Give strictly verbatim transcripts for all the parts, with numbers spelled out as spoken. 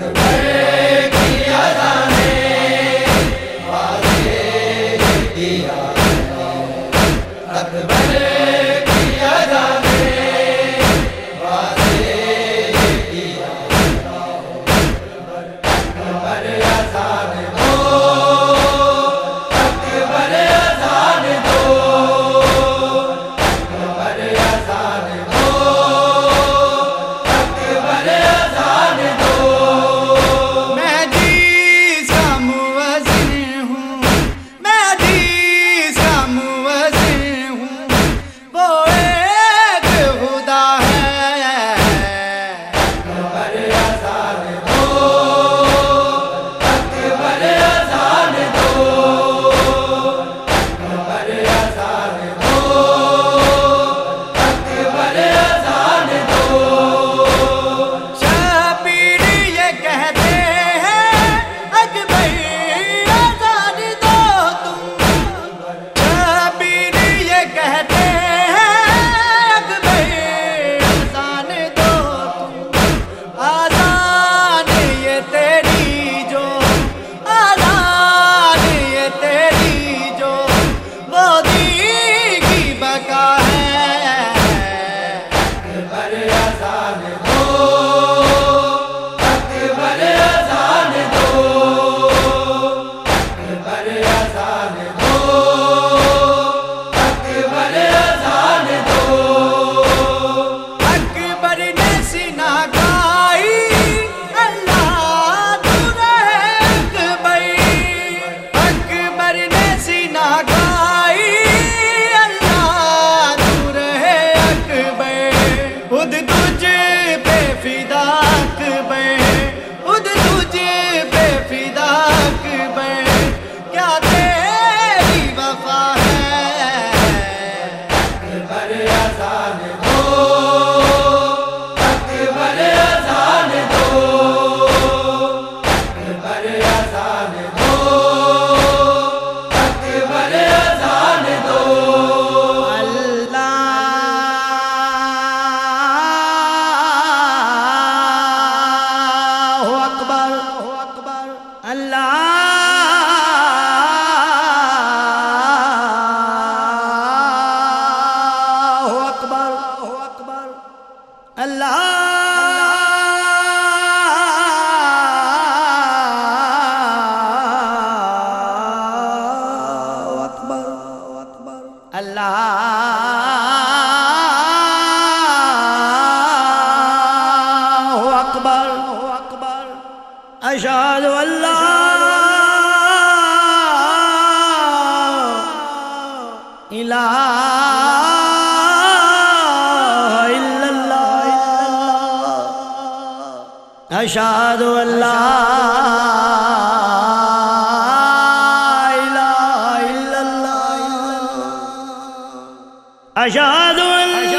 اشہد ان لا الہ الا اللہ اشہد ان لا الہ الا اللہ اشہد ان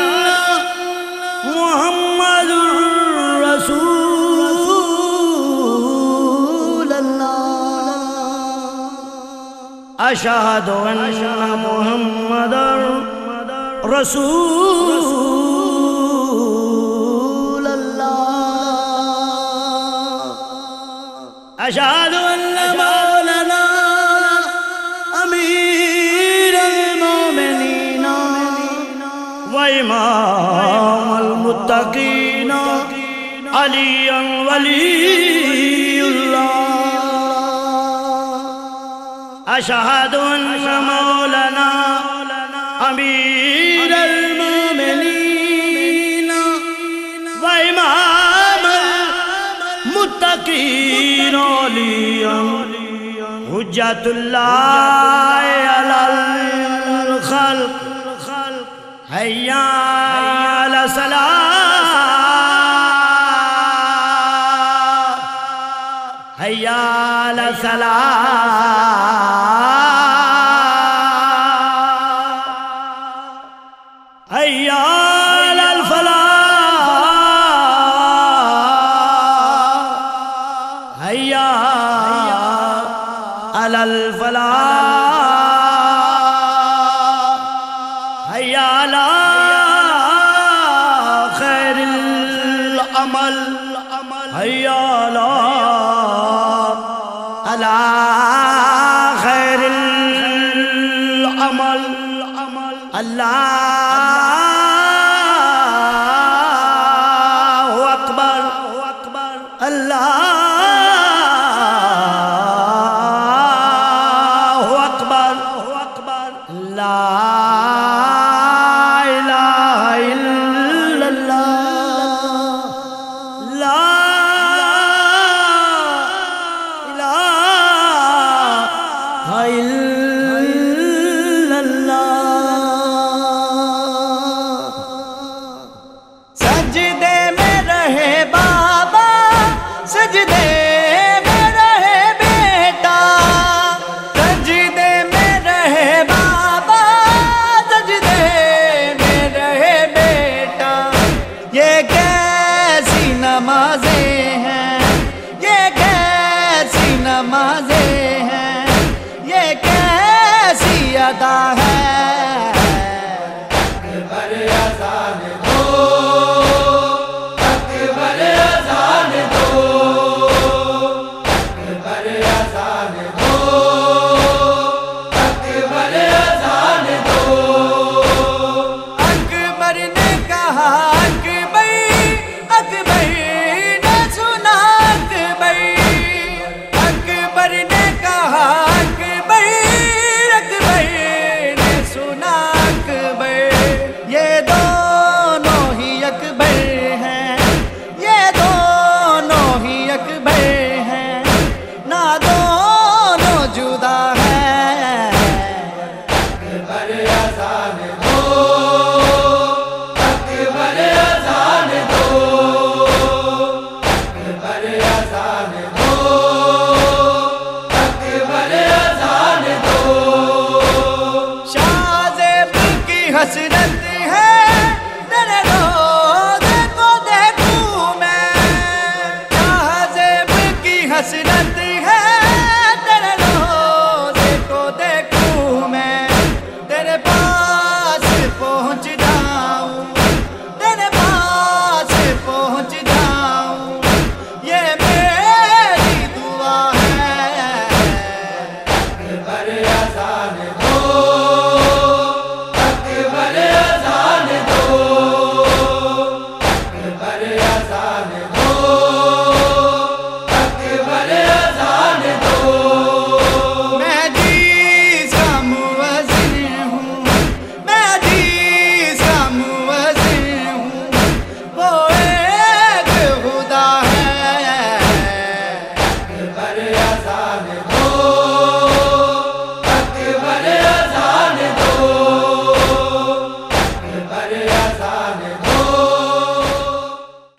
محمد رسول اشہد ان محمد رسول اللہ اشہد ان مولانا امیر المومنین وامام المتقین علی ولی اللہ اشہد ان مولانا امیر المومنین وامام المتقین علی حجت اللہ علی الخلق حی علی الصلاۃ حی علی الصلاۃ حی علی الفلاح حی علی الفلاح حی علی خیر العمل حی علی اللہ اکبر لا الہ الا اللہ لا الہ الا اللہ سجدے میں رہے بابا سجدے میں رہے بیٹا سجدے میں رہے بابا سجدے میں رہے بیٹا یہ کیسی نمازیں ہیں یہ کیسی نمازیں ہیں یہ کیسی ادا ہے اذان دو